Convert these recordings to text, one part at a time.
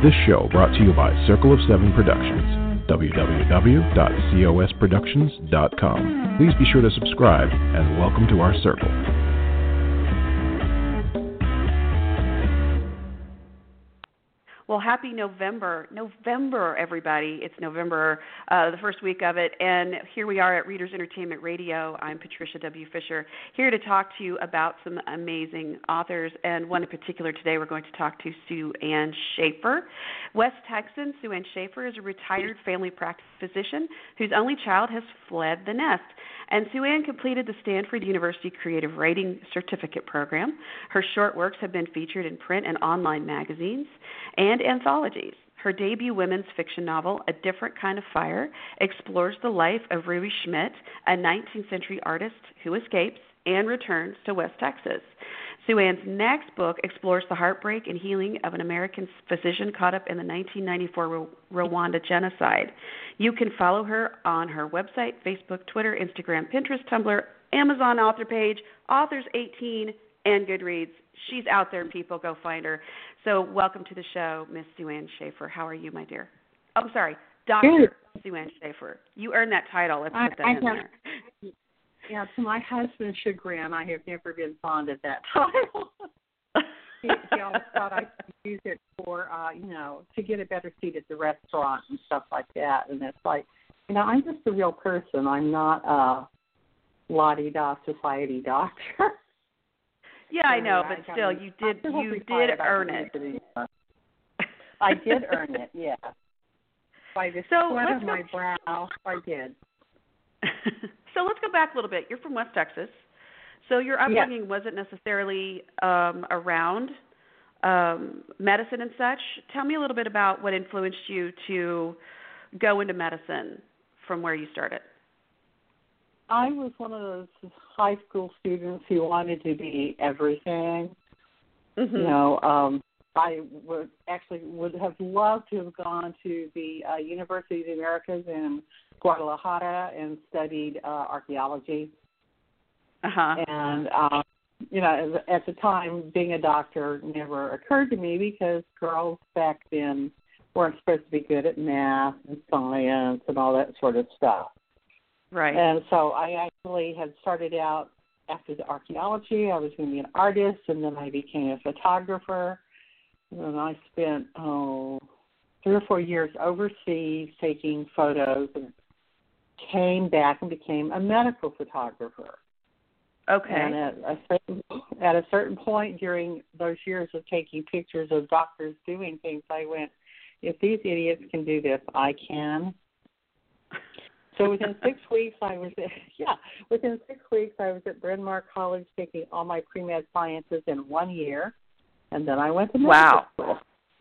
This show brought to you by Circle of Seven Productions, www.cosproductions.com. Please be sure to subscribe and welcome to our circle. Well, happy November, everybody. It's November, the first week of it, and here we are at Readers Entertainment Radio. I'm Patricia W. Fisher, here to talk to you about some amazing authors, and one in particular today we're going to talk to Sue Ann Schaefer. West Texan Sue Ann Schaefer is a retired family practice physician whose only child has fled the nest. And Sue Ann completed the Stanford University Creative Writing Certificate Program. Her short works have been featured in print and online magazines and anthologies. Her debut women's fiction novel, A Different Kind of Fire, explores the life of Ruby Schmidt, a 19th century artist who escapes and returns to West Texas. Sue Ann's next book explores the heartbreak and healing of an American physician caught up in the 1994 Rwanda genocide. You can follow her on her website, Facebook, Twitter, Instagram, Pinterest, Tumblr, Amazon author page, Authors 18, and Goodreads. She's out there, people. Go find her. So welcome to the show, Miss Sue Ann Schaefer. How are you, my dear? Oh, I'm sorry, Dr. Sue Ann Schaefer. You earned that title. Let's put that in there. Yeah, to my husband's chagrin, I have never been fond of that title. he always thought I could use it for, to get a better seat at the restaurant and stuff like that. And it's like, I'm just a real person. I'm not a la-di-da society doctor. Yeah, I know, but still, you did earn it. I did earn it, yeah. By the sweat of my brow, I did. So let's go back a little bit. You're from West Texas, so your upbringing wasn't necessarily around medicine and such. Tell me a little bit about what influenced you to go into medicine from where you started. I was one of those high school students who wanted to be everything. Mm-hmm. I would have loved to have gone to the University of the Americas in Guadalajara and studied archaeology. Uh-huh. And, at the time, being a doctor never occurred to me because girls back then weren't supposed to be good at math and science and all that sort of stuff. Right. And so I actually had started out after the archaeology. I was going to be an artist, and then I became a photographer. And then I spent 3 or 4 years overseas taking photos and came back and became a medical photographer. Okay. And at a certain point during those years of taking pictures of doctors doing things, I went, if these idiots can do this, I can. So within 6 weeks, I was at Bryn Mawr College taking all my pre-med sciences in 1 year, and then I went to medical school.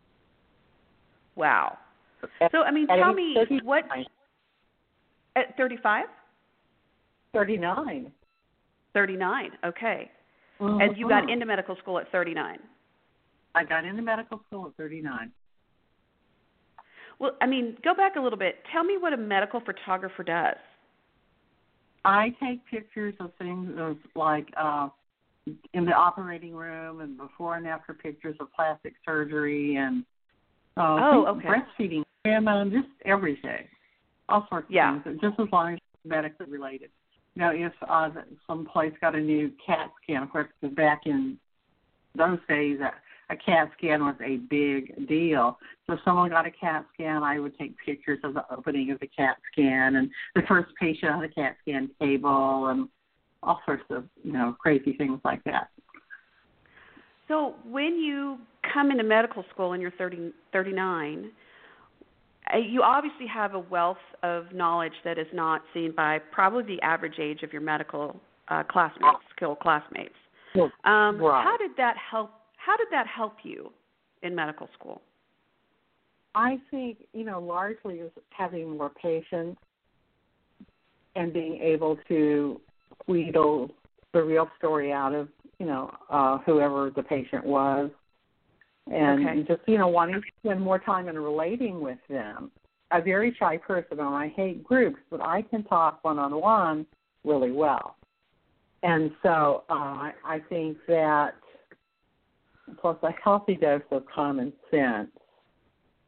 Wow. So, tell me what... At 35? 39. 39, okay. Mm-hmm. And you got into medical school at 39? I got into medical school at 39. Well, go back a little bit. Tell me what a medical photographer does. I take pictures of things like in the operating room and before and after pictures of plastic surgery and breastfeeding women, just everything. All sorts of things, just as long as it's medically related. If some place got a new CAT scan, of course, because back in those days, a CAT scan was a big deal. So if someone got a CAT scan, I would take pictures of the opening of the CAT scan and the first patient on the CAT scan table and all sorts of, crazy things like that. So when you come into medical school and you're 39, you obviously have a wealth of knowledge that is not seen by probably the average age of your medical classmates. Right. How did that help? How did that help you in medical school? I think, largely is having more patience and being able to wheedle the real story out of, whoever the patient was. And just, wanting to spend more time and relating with them. A very shy person, and I hate groups, but I can talk one-on-one really well. And so I think that, plus a healthy dose of common sense,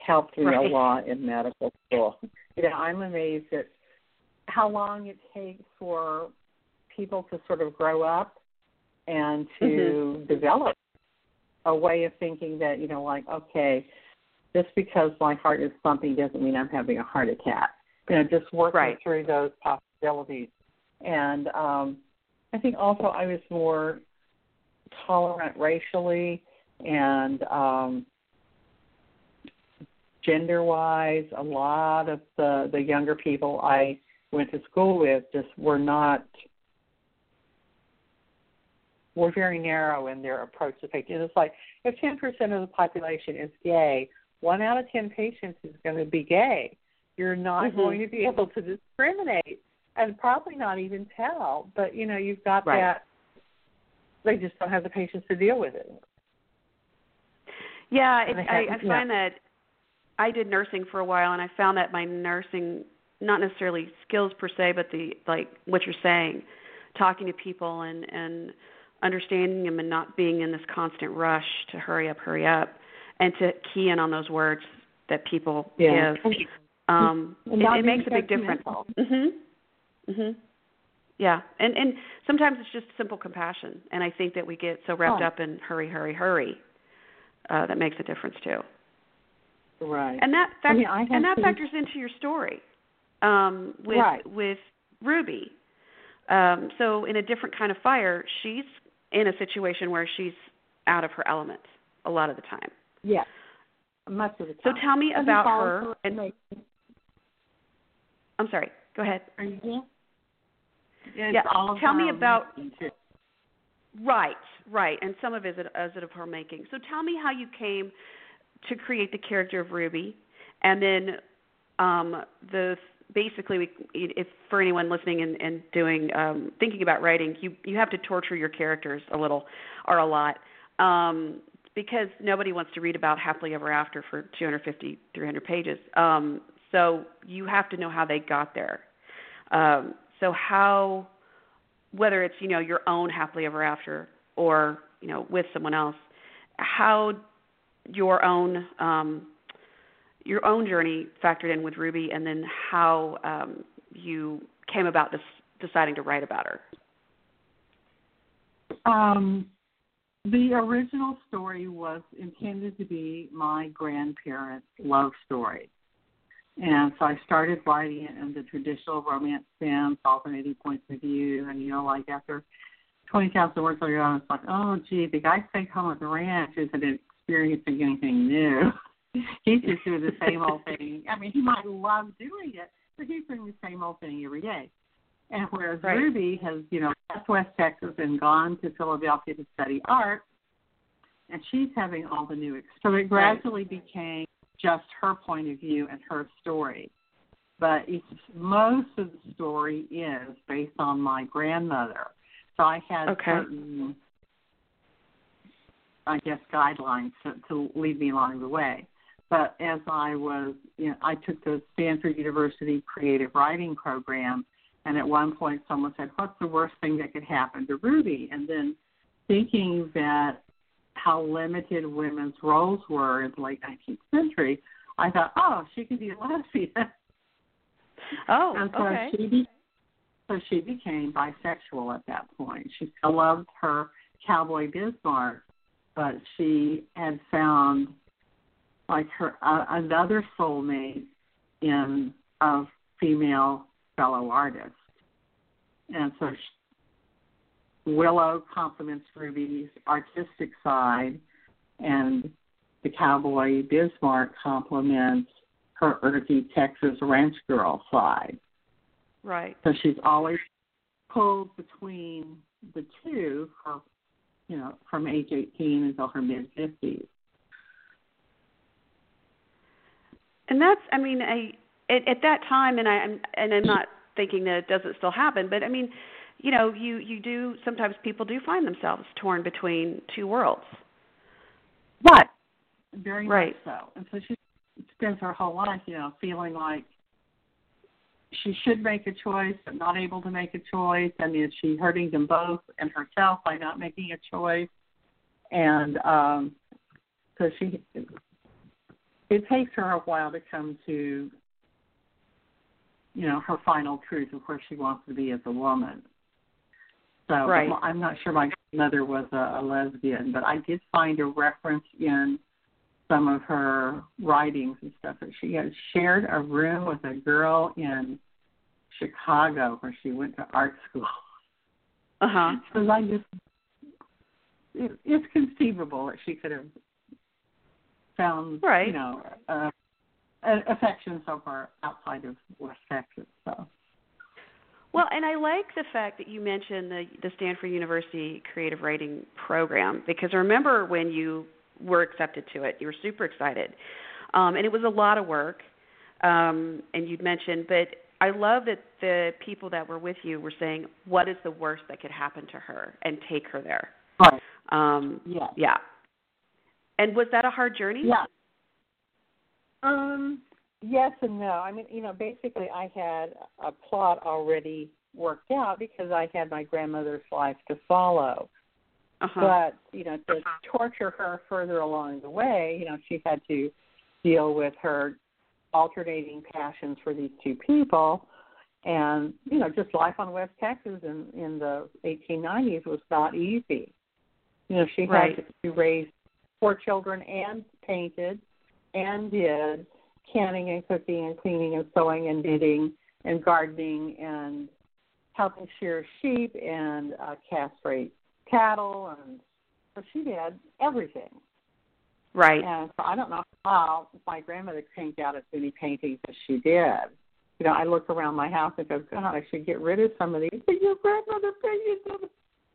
helped me right. a lot in medical school. I'm amazed at how long it takes for people to sort of grow up and to develop a way of thinking that, okay, just because my heart is thumping doesn't mean I'm having a heart attack. Just working through those possibilities. And I think also I was more tolerant racially and gender-wise. A lot of the younger people I went to school with just were very narrow in their approach to patients. It's like if 10% of the population is gay, 1 out of 10 patients is going to be gay. You're not going to be able to discriminate and probably not even tell. But, you've got that. They just don't have the patience to deal with it. Yeah, I find that I did nursing for a while, and I found that my nursing, not necessarily skills per se, but what you're saying, talking to people and understanding them and not being in this constant rush to hurry up, and to key in on those words that people give. It makes a big difference. Yeah, and sometimes it's just simple compassion, and I think that we get so wrapped up in hurry, that makes a difference too. Right. And that factors into your story with Ruby. So in A Different Kind of Fire, she's in a situation where she's out of her element a lot of the time. Yeah, much of the time. So tell me about her. I'm sorry. Go ahead. Are you here? Tell me about. Right, and some of it is of her making. So tell me how you came to create the character of Ruby, and then basically, if for anyone listening and doing thinking about writing, you have to torture your characters a little or a lot. Because nobody wants to read about happily ever after for 250, 300 pages. So you have to know how they got there. So how, whether it's, your own happily ever after or, with someone else, how your own journey factored in with Ruby, and then how you came about deciding to write about her. The original story was intended to be my grandparents' love story. And so I started writing it in the traditional romance sense, alternating points of view. And, after 20,000 words later on, it's like, oh, gee, the guy stayed home at the ranch isn't experiencing anything new. He's just doing the same old thing. I mean, he might love doing it, but he's doing the same old thing every day. And whereas Ruby has, left West Texas and gone to Philadelphia to study art, and she's having all the new experiences. So it gradually became just her point of view and her story. But most of the story is based on my grandmother. So I had certain, guidelines to lead me along the way. But as I was, I took the Stanford University Creative Writing Program, and at one point someone said, what's the worst thing that could happen to Ruby? And then thinking that how limited women's roles were in the late 19th century, I thought, she could be a lesbian. Oh, and so she became bisexual at that point. She still loved her cowboy Bismarck, but she had found her another soulmate in a female fellow artist. And so Willow complements Ruby's artistic side, and the cowboy Bismarck complements her earthy Texas ranch girl side. Right. So she's always pulled between the two, from age 18 until her mid-50s. And that's, at that time, and I'm not thinking that it doesn't still happen, but you do, sometimes people do find themselves torn between two worlds. Right. Very much so. And so she spends her whole life, feeling like she should make a choice but not able to make a choice. I mean, she's hurting them both and herself by not making a choice. And so it takes her a while to come to, her final truth of where she wants to be as a woman. So right. I'm not sure my mother was a lesbian, but I did find a reference in some of her writings and stuff that she had shared a room with a girl in Chicago where she went to art school. Uh-huh. So it's conceivable that she could have found, right. affection so far outside of West Texas. So. Well, and I like the fact that you mentioned the Stanford University Creative Writing Program, because I remember when you were accepted to it, you were super excited. And it was a lot of work, and you'd mentioned, but I love that the people that were with you were saying, what is the worst that could happen to her, and take her there. Right. Yeah. And was that a hard journey? Yeah. Yes and no. I mean, basically I had a plot already worked out because I had my grandmother's life to follow. Uh-huh. But, to torture her further along the way, she had to deal with her alternating passions for these two people. And, just life on West Texas in the 1890s was not easy. She had to raise 4 children and painted and did canning and cooking and cleaning and sewing and knitting and gardening and helping shear sheep and castrate cattle, and so she did everything. Right. And so I don't know how my grandmother cranked out as many paintings as she did. I look around my house and go, God, I should get rid of some of these. But your grandmother painted them.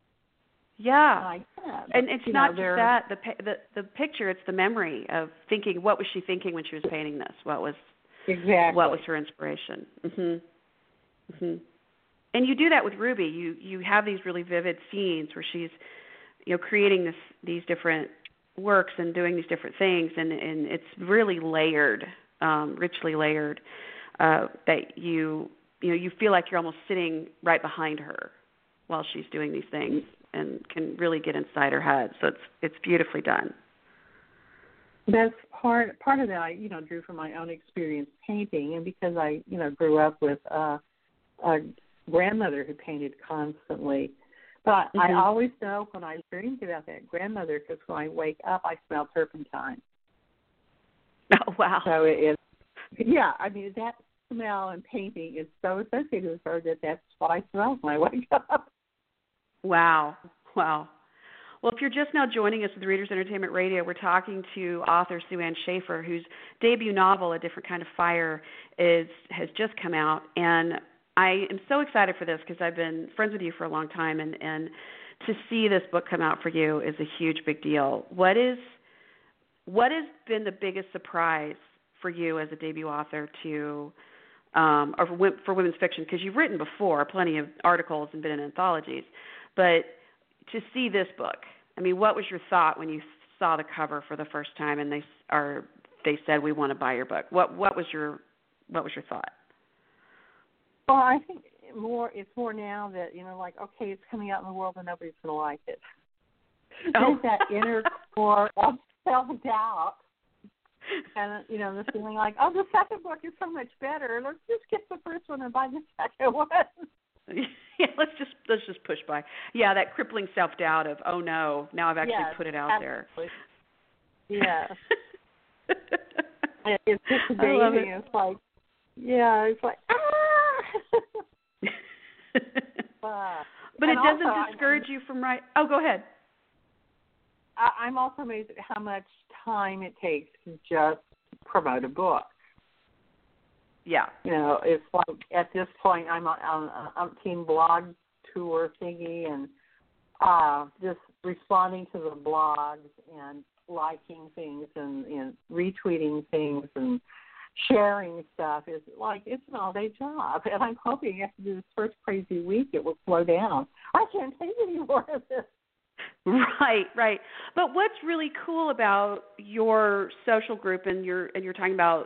Yeah. And it's not just that, the picture, it's the memory of thinking, what was she thinking when she was painting this? What was her inspiration? Mm-hmm. Mm-hmm. And you do that with Ruby. You have these really vivid scenes where she's, creating these different works and doing these different things, and it's really layered, richly layered, that you feel like you're almost sitting right behind her while she's doing these things, and can really get inside her head. So it's beautifully done. That's part of that I drew from my own experience painting, and because I grew up with a grandmother who painted constantly. But I always know when I dreamed about that grandmother, because when I wake up, I smell turpentine. Oh, wow. So that smell and painting is so associated with her that's what I smell when I wake up. Wow. Well, if you're just now joining us with Readers Entertainment Radio, we're talking to author Sue Ann Schaefer, whose debut novel, A Different Kind of Fire, has just come out. And I am so excited for this because I've been friends with you for a long time, and to see this book come out for you is a huge, big deal. What has been the biggest surprise for you as a debut author or for women's fiction? Because you've written before plenty of articles and been in anthologies, but to see this book, I mean, what was your thought when you saw the cover for the first time and they said, we want to buy your book? What was your thought? Well, I think it's more now that, okay, it's coming out in the world and nobody's going to like it. Oh. There's that inner core of self-doubt. And, the feeling like, the second book is so much better. Let's just get the first one and buy the second one. Yeah, let's just push by. Yeah, that crippling self-doubt of, oh, no, now I've actually put it out absolutely. there. Yeah. It's just amazing. It's like, but it doesn't discourage you from writing. Oh, go ahead. I'm also amazed at how much time it takes to just promote a book. Yeah. It's like at this point I'm on an umpteen blog tour thingy, and just responding to the blogs and liking things and retweeting things and sharing stuff is like, it's an all-day job. And I'm hoping after this first crazy week it will slow down. I can't take any more of this. Right. But what's really cool about your social group, and you're talking about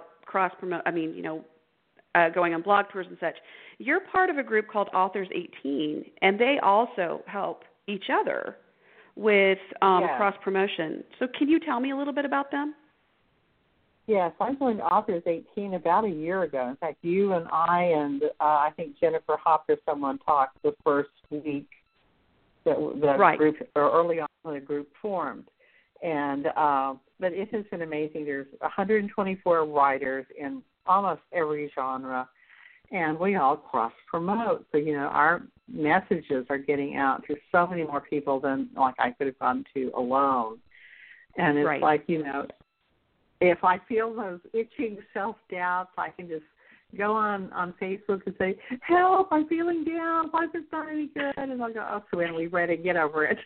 going on blog tours and such, you're part of a group called Authors 18, and they also help each other with cross-promotion. So can you tell me a little bit about them? Yes, I joined Authors 18 about a year ago. In fact, you and I think Jennifer Hopper, someone talked the first week that right. group, or early on when the group formed. And but it has been amazing. There's 124 writers in almost every genre, and we all cross-promote. So, our messages are getting out to so many more people than, like, I could have gone to alone. And it's right. like, if I feel those itching self-doubts, I can just go on Facebook and say, help, I'm feeling down, life is not any good. And I'll go, oh, Sue-Ann, we read it, get over it.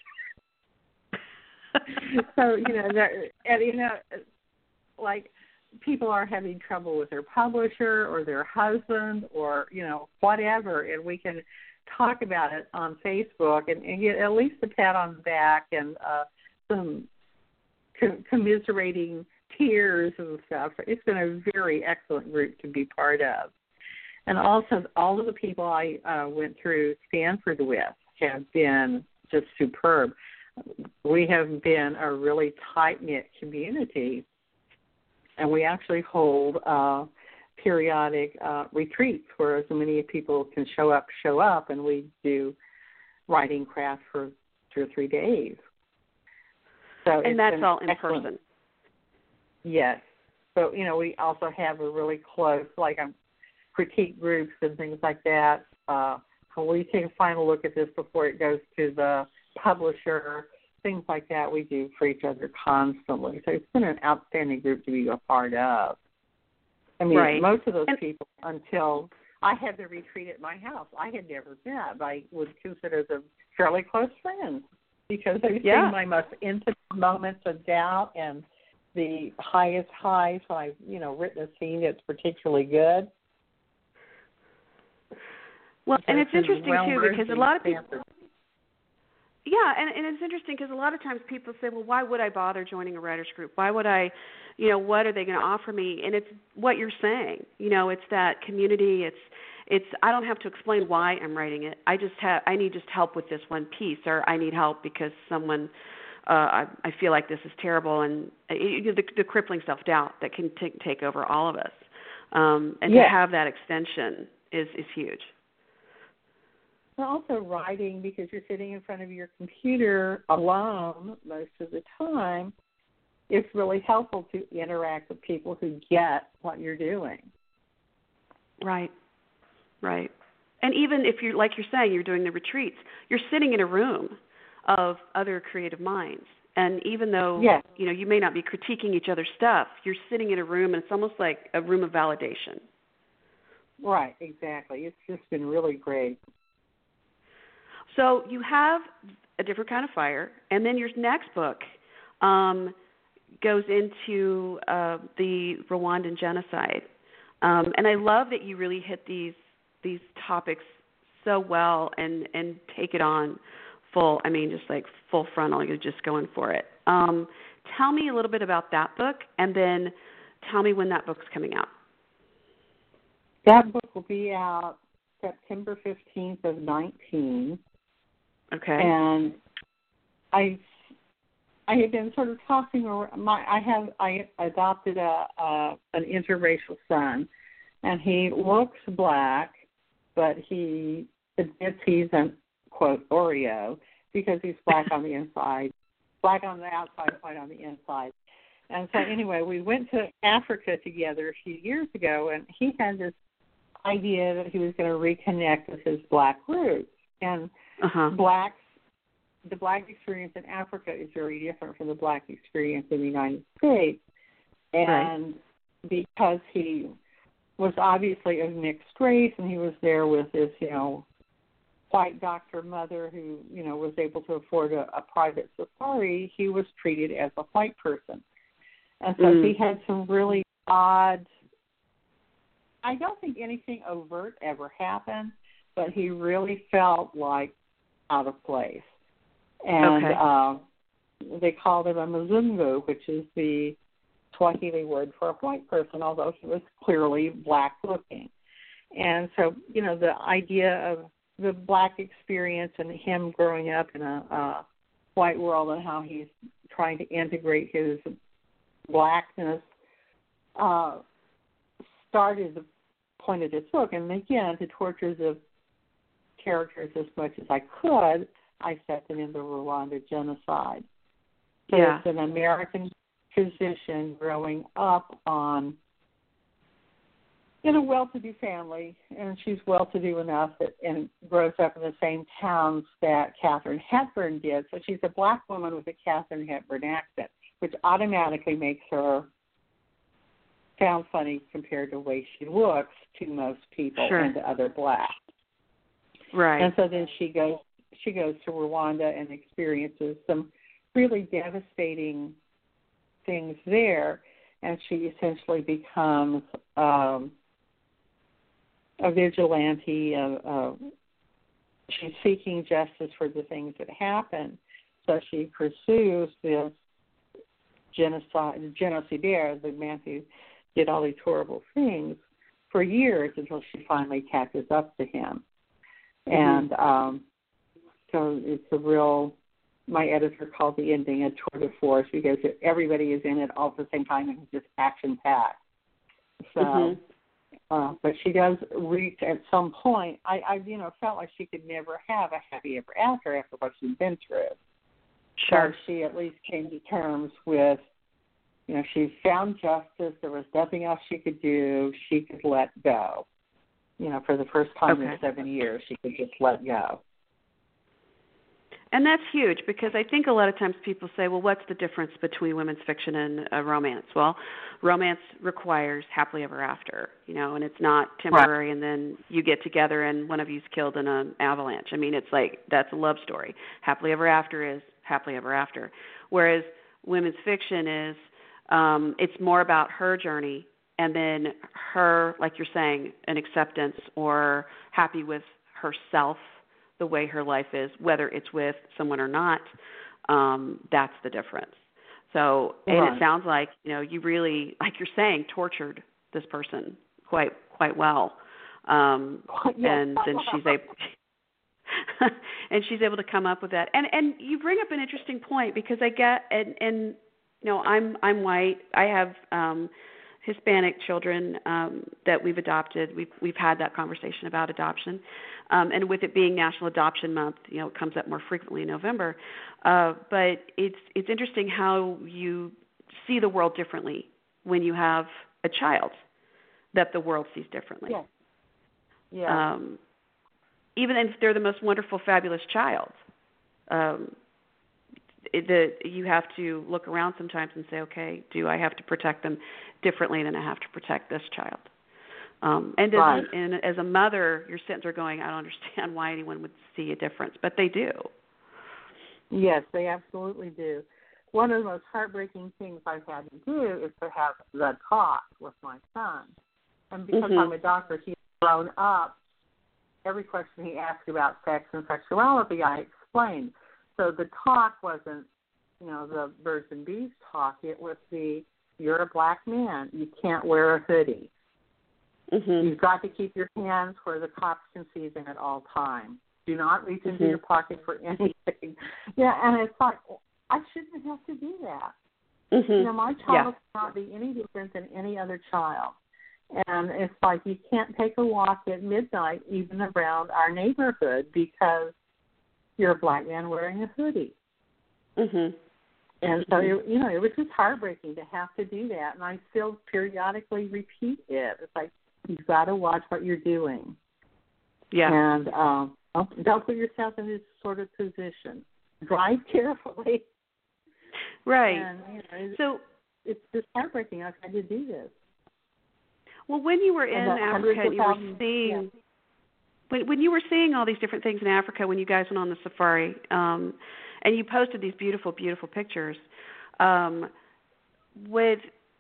So, like, people are having trouble with their publisher or their husband or, whatever, and we can talk about it on Facebook and get at least a pat on the back and some commiserating tears and stuff. It's been a very excellent group to be part of. And also, all of the people I went through Stanford with have been just superb. We have been a really tight-knit community, and we actually hold periodic retreats where as many people can show up, and we do writing craft for 2 or 3 days. So and that's all in excellent. person. Yes. So, we also have a really close, like, critique groups and things like that. We take a final look at this before it goes to the publisher, things like that we do for each other constantly. So it's been an outstanding group to be a part of. I mean, right. Most of those people, until I had the retreat at my house, I had never met. I would consider them fairly close friends because they've seen my most intimate moments of doubt and the highest highs when I've, written a scene that's particularly good. Well, and it's interesting, too, because a lot of people... Yeah, and it's interesting because a lot of times people say, well, why would I bother joining a writer's group? Why would I, what are they going to offer me? And it's what you're saying. It's that community. It's I don't have to explain why I'm writing it. I need just help with this one piece, or I need help because someone, I feel like this is terrible, and the crippling self-doubt that can take over all of us. And to have that extension is huge. And also writing, because you're sitting in front of your computer alone most of the time, it's really helpful to interact with people who get what you're doing. Right. And even if you're, like you're saying, you're doing the retreats, you're sitting in a room of other creative minds. And even though, you may not be critiquing each other's stuff, you're sitting in a room, and it's almost like a room of validation. Right, exactly. It's just been really great. So you have A Different Kind of Fire, and then your next book goes into the Rwandan genocide. And I love that you really hit these topics so well and take it on full, just like full frontal. You're just going for it. Tell me a little bit about that book, and then tell me when that book's coming out. That book will be out September 15th of 19. Okay. And I have been sort of talking around. I adopted an interracial son, and he looks black, but he admits he's an quote Oreo because he's black on the inside, black on the outside, white on the inside. And so anyway, we went to Africa together a few years ago, and he had this idea that he was going to reconnect with his black roots. And the black experience in Africa is very different from the black experience in the United States. And because he was obviously of mixed race, and he was there with his, white doctor mother who, was able to afford a private safari, he was treated as a white person. And so he had some really odd, I don't think anything overt ever happened, but he really felt like out of place. And they called him a Mzungu, which is the Swahili word for a white person, although he was clearly black-looking. And so, the idea of the black experience and him growing up in a white world and how he's trying to integrate his blackness started the point of this book. And again, to torture the characters as much as I could, I set them in the Rwanda genocide. So it's an American physician growing up in a well-to-do family, and she's well-to-do enough and grows up in the same towns that Katharine Hepburn did. So she's a black woman with a Katharine Hepburn accent, which automatically makes her sound funny compared to the way she looks to most people and to other blacks. Right. And so then she goes to Rwanda and experiences some really devastating things there, and she essentially becomes a vigilante. She's seeking justice for the things that happened. So she pursues this genocidaire, the man who did all these horrible things, for years until she finally catches up to him. And so it's a real, my editor called the ending a tour de force because everybody is in it all at the same time and it's just action-packed. So, but she does reach at some point, I felt like she could never have a happy ever after what she'd been through. Sure. So she at least came to terms with, she found justice. There was nothing else she could do. She could let go. For the first time in 7 years, she could just let go. And that's huge because I think a lot of times people say, well, what's the difference between women's fiction and romance? Well, romance requires happily ever after, and it's not temporary and then you get together and one of you's killed in an avalanche. I mean, it's like that's a love story. Happily ever after is happily ever after. Whereas women's fiction is it's more about her journey and then her, like you're saying, an acceptance or happy with herself, the way her life is, whether it's with someone or not, that's the difference. So, and it sounds like, you really, like you're saying, tortured this person quite well. And then she's able to come up with that. And you bring up an interesting point because I get, and I'm white. I have Hispanic children that we've adopted. We've had that conversation about adoption, and with it being National Adoption Month, it comes up more frequently in November. But it's interesting how you see the world differently when you have a child that the world sees differently. Yeah. Yeah. Even if they're the most wonderful, fabulous child. You have to look around sometimes and say, okay, do I have to protect them differently than I have to protect this child? And as a mother, you're sitting there going, I don't understand why anyone would see a difference, but they do. Yes, they absolutely do. One of the most heartbreaking things I've had to do is to have the talk with my son. And because I'm a doctor, he's grown up. Every question he asked about sex and sexuality, I explained. So the talk wasn't, the birds and bees talk. It was you're a black man. You can't wear a hoodie. You've got to keep your hands where the cops can see them at all times. Do not reach into your pocket for anything. Yeah, and it's like, I shouldn't have to do that. My child cannot be any different than any other child. And it's like you can't take a walk at midnight even around our neighborhood because you're a black man wearing a hoodie. And so, it was just heartbreaking to have to do that. And I still periodically repeat it. It's like, you've got to watch what you're doing. Yeah. And don't put yourself in this sort of position. Drive carefully. Right. And, so it's just heartbreaking. I've had to do this. Well, when you were in Africa, you were seeing... When you were seeing all these different things in Africa, when you guys went on the safari, and you posted these beautiful, beautiful pictures, was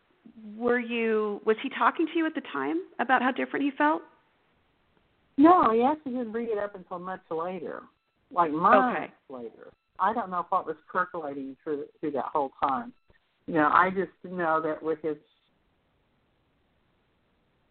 he talking to you at the time about how different he felt? No, he actually didn't bring it up until much later, like months later. I don't know what was percolating through that whole time. I just know that with his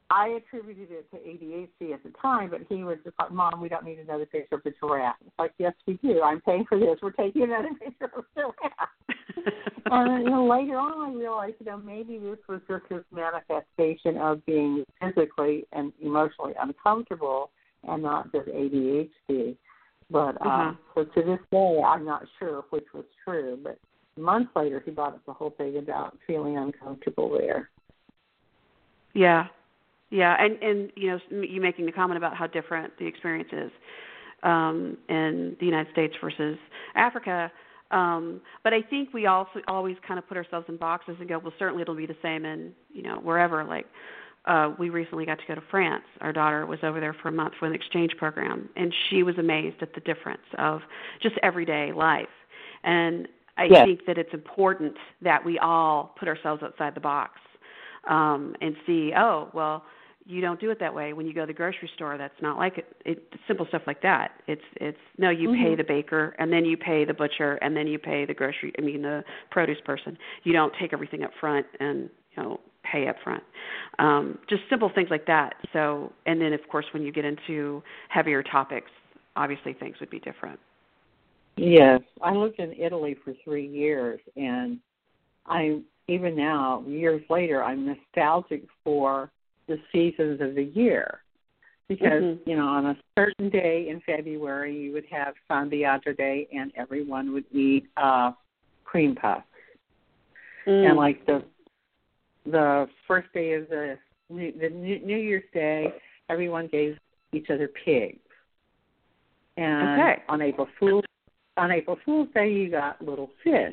I attributed it to ADHD at the time, but he was just like, Mom, we don't need another picture of the giraffe. It's like, yes, we do. I'm paying for this. We're taking another picture of the giraffe. And later on, I realized, maybe this was just his manifestation of being physically and emotionally uncomfortable and not just ADHD. But so to this day, I'm not sure which was true. But months later, he brought up the whole thing about feeling uncomfortable there. Yeah. Yeah, and you making the comment about how different the experience is in the United States versus Africa. But I think we also always kind of put ourselves in boxes and go, well, certainly it'll be the same in, wherever. Like we recently got to go to France. Our daughter was over there for a month for an exchange program, and she was amazed at the difference of just everyday life. And I think that it's important that we all put ourselves outside the box and see, you don't do it that way when you go to the grocery store. That's not like it simple stuff like that. It's you pay the baker, and then you pay the butcher, and then you pay the produce person. You don't take everything up front and pay up front. Just simple things like that. So, and then of course when you get into heavier topics, obviously things would be different. Yes, I lived in Italy for 3 years, and even now, years later, I'm nostalgic for the seasons of the year, because on a certain day in February you would have San Beato Day, and everyone would eat cream puffs, and like the first day of the New Year's Day, everyone gave each other pigs, and on April Fool's Day you got little fish,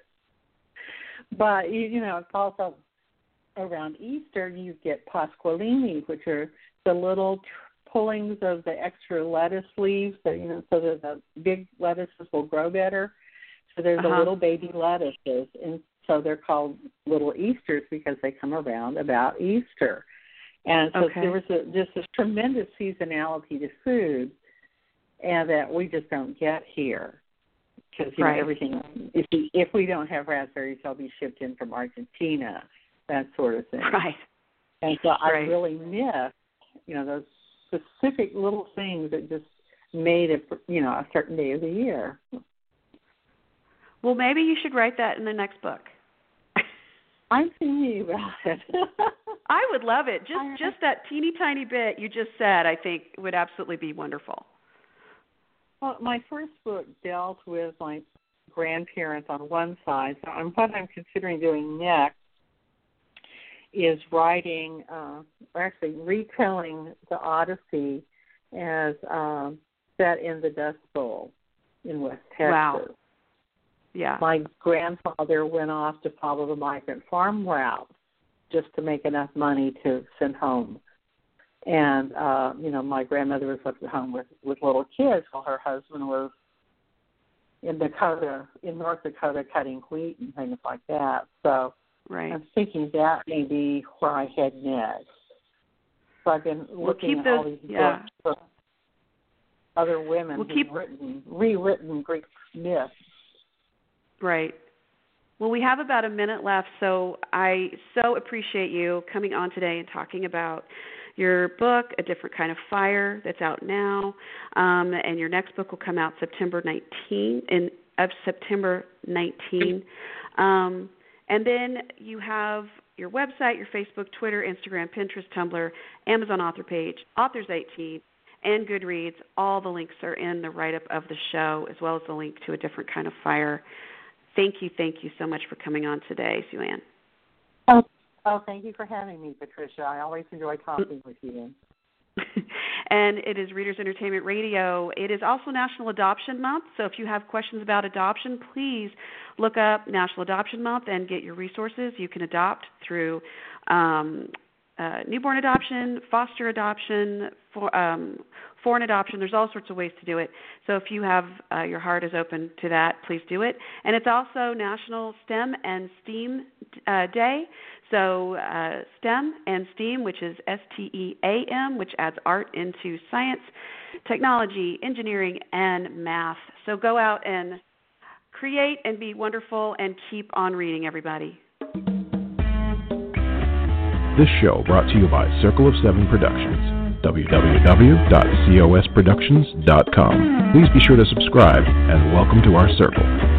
but it's also around Easter, you get pasqualini, which are the little pullings of the extra lettuce leaves, so that the big lettuces will grow better. So there's the little baby lettuces, and so they're called little Easters because they come around about Easter. And so there was just this tremendous seasonality to food, and that we just don't get here. Because everything, if we don't have raspberries, they'll be shipped in from Argentina. That sort of thing. Right. And so I really miss, those specific little things that just made it, a certain day of the year. Well, maybe you should write that in the next book. I'm thinking about it. I would love it. Just that teeny tiny bit you just said, I think would absolutely be wonderful. Well, my first book dealt with my grandparents on one side. So what I'm considering doing next is writing, or actually retelling the Odyssey as set in the Dust Bowl in West Texas. Wow. Yeah. My grandfather went off to follow the migrant farm route just to make enough money to send home. And, my grandmother was left at home with little kids while her husband was in North Dakota cutting wheat and things like that. So I'm thinking that may be where I head next. So I've been looking at all these books from other women who've rewritten Greek myths. Right. Well, we have about a minute left, so I so appreciate you coming on today and talking about your book, A Different Kind of Fire, that's out now, and your next book will come out September 19. And then you have your website, your Facebook, Twitter, Instagram, Pinterest, Tumblr, Amazon author page, Authors 18, and Goodreads. All the links are in the write-up of the show, as well as the link to A Different Kind of Fire. Thank you so much for coming on today, Sue Ann. Oh, thank you for having me, Patricia. I always enjoy talking with you. And it is Readers Entertainment Radio. It is also National Adoption Month, so if you have questions about adoption, please look up National Adoption Month and get your resources. You can adopt through newborn adoption, foster adoption, foreign adoption. There's all sorts of ways to do it. So if you have your heart is open to that, please do it. And it's also National STEM and STEAM Day. So STEM and STEAM, which is STEAM, which adds art into science, technology, engineering, and math. So go out and create and be wonderful and keep on reading, everybody. This show brought to you by Circle of Seven Productions. www.cosproductions.com. Please be sure to subscribe and welcome to our circle.